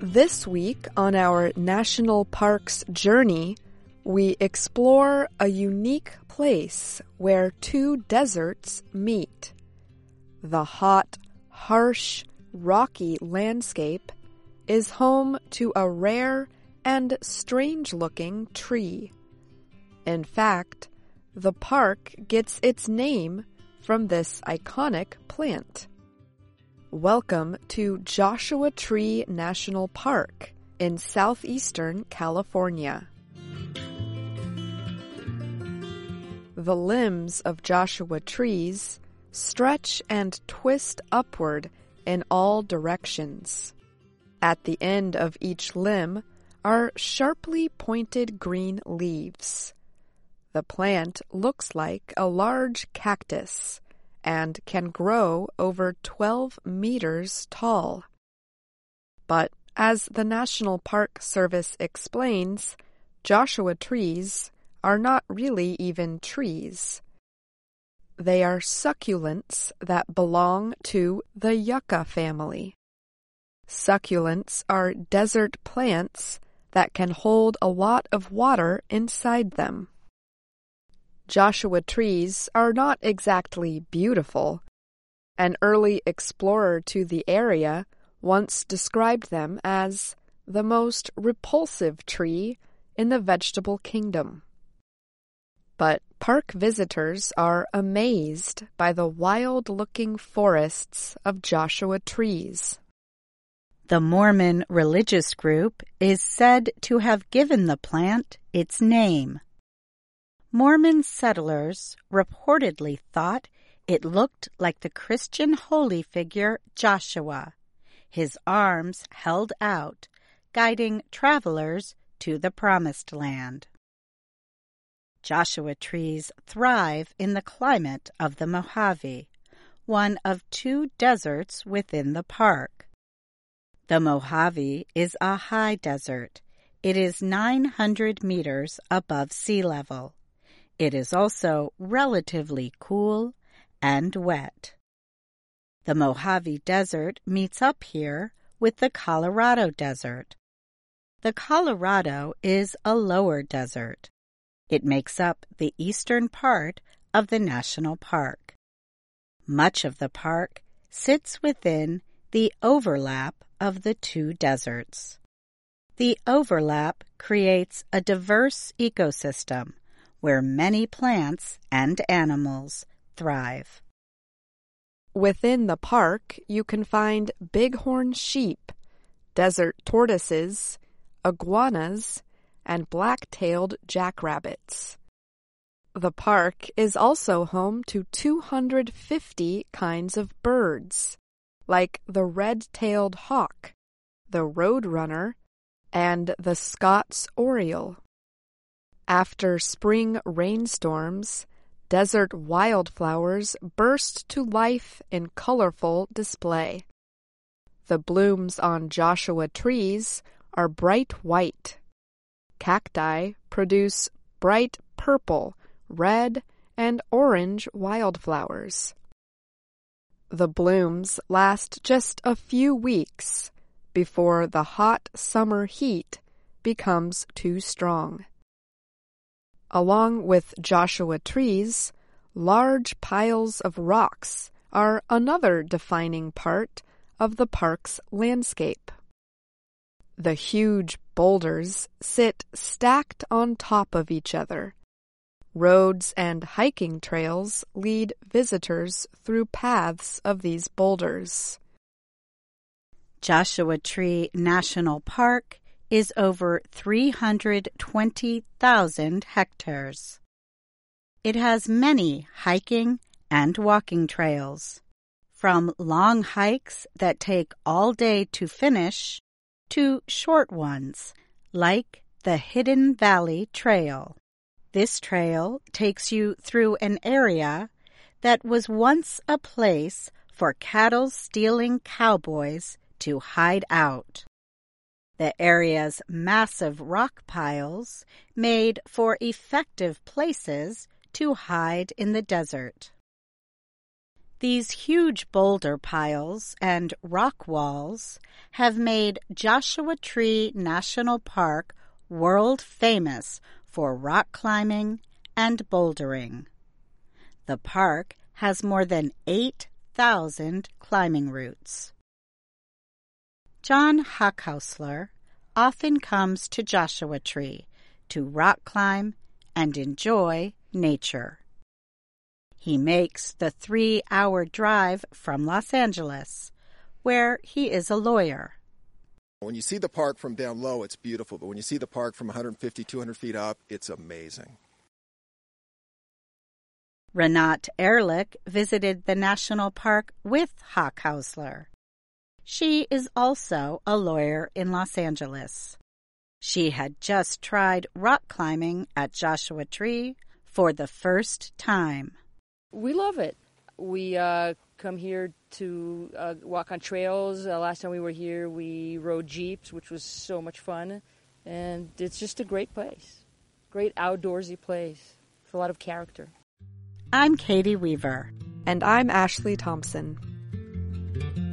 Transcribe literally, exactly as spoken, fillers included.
This week on our National Parks journey, we explore a unique place where two deserts meet. The hot, harsh, rocky landscape is home to a rare and strange-looking tree. In fact, the park gets its name from this iconic plant. Welcome to Joshua Tree National Park in southeastern California. The limbs of Joshua trees stretch and twist upward in all directions. At the end of each limb are sharply pointed green leaves. The plant looks like a large cactus and can grow over twelve meters tall. But as the National Park Service explains, Joshua trees are not really even trees. They are succulents that belong to the yucca family. Succulents are desert plants that can hold a lot of water inside them. Joshua trees are not exactly beautiful. An early explorer to the area once described them as the most repulsive tree in the vegetable kingdom. But park visitors are amazed by the wild-looking forests of Joshua trees. The Mormon religious group is said to have given the plant its name. Mormon settlers reportedly thought it looked like the Christian holy figure Joshua, his arms held out, guiding travelers to the Promised Land. Joshua trees thrive in the climate of the Mojave, one of two deserts within the park. The Mojave is a high desert. It is nine hundred meters above sea level. It is also relatively cool and wet. The Mojave Desert meets up here with the Colorado Desert. The Colorado is a lower desert. It makes up the eastern part of the national park. Much of the park sits within the overlap of the two deserts. The overlap creates a diverse ecosystem where many plants and animals thrive. Within the park, you can find bighorn sheep, desert tortoises, iguanas, and black-tailed jackrabbits. The park is also home to two hundred fifty kinds of birds, like the red-tailed hawk, the roadrunner, and the Scott's oriole. After spring rainstorms, desert wildflowers burst to life in colorful display. The blooms on Joshua trees are bright white. Cacti produce bright purple, red, and orange wildflowers. The blooms last just a few weeks before the hot summer heat becomes too strong. Along with Joshua trees, large piles of rocks are another defining part of the park's landscape. The huge boulders sit stacked on top of each other. Roads and hiking trails lead visitors through paths of these boulders. Joshua Tree National Park is over three hundred twenty thousand hectares. It has many hiking and walking trails, from long hikes that take all day to finish to short ones, like the Hidden Valley Trail. This trail takes you through an area that was once a place for cattle-stealing cowboys to hide out. The area's massive rock piles made for effective places to hide in the desert. These huge boulder piles and rock walls have made Joshua Tree National Park world famous for rock climbing and bouldering. The park has more than eight thousand climbing routes. John Hochhausler often comes to Joshua Tree to rock climb and enjoy nature. He makes the three-hour drive from Los Angeles, where he is a lawyer. When you see the park from down low, it's beautiful, but when you see the park from one hundred fifty, two hundred feet up, it's amazing. Renate Ehrlich visited the national park with Hochhausler. She is also a lawyer in Los Angeles. She had just tried rock climbing at Joshua Tree for the first time. We love it. We uh, come here to uh, walk on trails. Uh, last time we were here, we rode jeeps, which was so much fun. And it's just a great place. Great outdoorsy place with a lot of character. I'm Katie Weaver. And I'm Ashley Thompson.